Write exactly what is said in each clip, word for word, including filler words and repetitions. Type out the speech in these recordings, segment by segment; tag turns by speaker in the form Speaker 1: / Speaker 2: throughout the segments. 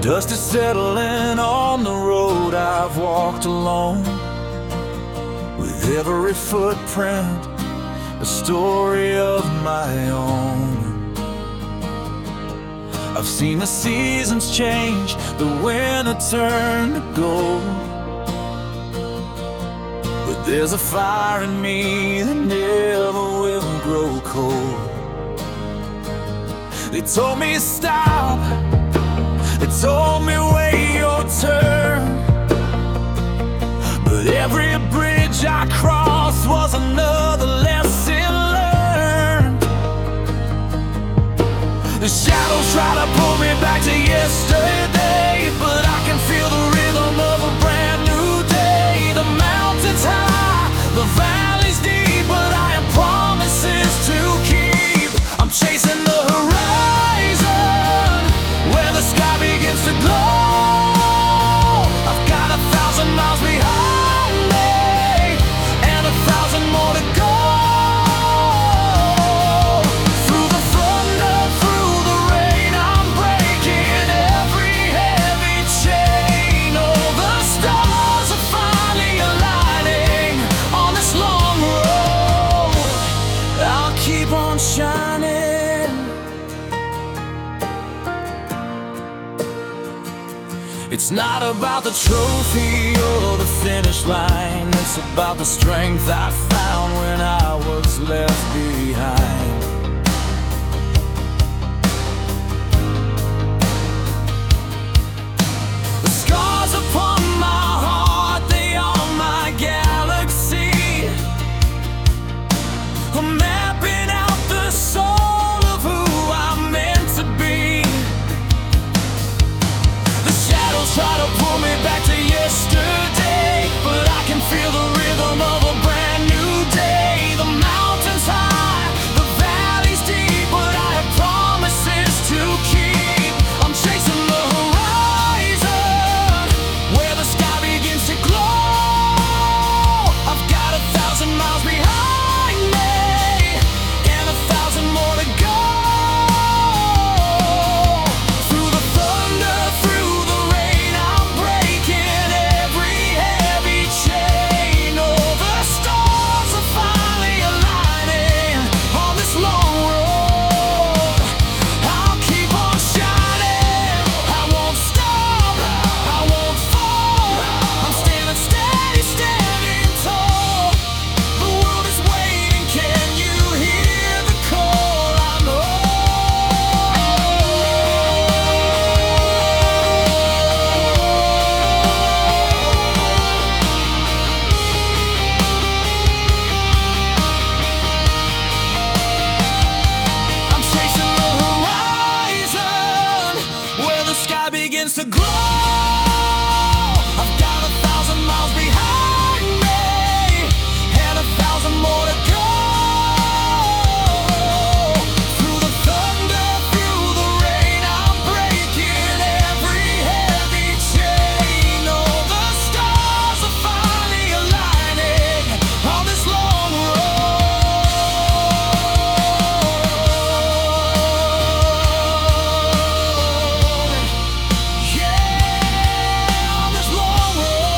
Speaker 1: Dust is settling on the road I've walked alone, with every footprint a story of my own. I've seen the seasons change, the winter turn to gold, but there's a fire in me that never will grow cold. They told me stop, they told me wait your turn, but every bridge I crossed was another lesson learned. The shadows try to pull me back to yesterday, but I can feel the rhythm of a brand new day. The mountains high, the valleys deep, but I have promises to keep. I'm chasing the horizon, where the sky begins to glow. I've got a thousand miles behind me, and a thousand more to go. Through the thunder, through the rain, I'm breaking every heavy chain. Oh, the stars are finally aligning on this long road. I'll keep on shining. It's not about the trophy or the finish line, it's about the strength I found when I was left behind. The scars upon my heart, they are my galaxy. I'm mapping out the soul of who I'm meant to be. Try to pull me back to yesterday, but I can feel the rhythm of a brand new day. The mountains high, the valleys deep, but I have promises to keep. I'm chasing the horizon, where the sky begins to glow. I've got a thousand miles behind me, and a thousand more to go. Through the thunder, through the rain, I'm breaking every heavy chain. Oh, the stars are finally aligning on this long road. I'll keep on shining, I won't stop, I won't fall. I'm standing steady, standing tall. The world is waiting, can you hear the call? I know. I'm chasing the horizon, where the sky begins to glow. I've got a thousand miles behind me, and a thousand more to go. Through the thunder, through the rain, I'm breaking every heavy chain. Oh, the stars are finally aligning on this long road. Yeah, on this long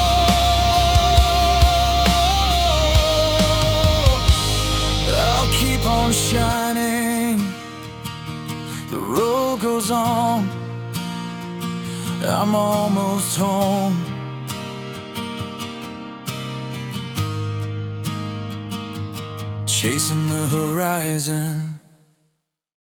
Speaker 1: road. I'll keep on shining. The road goes on, I'm almost home. Chasing the horizon.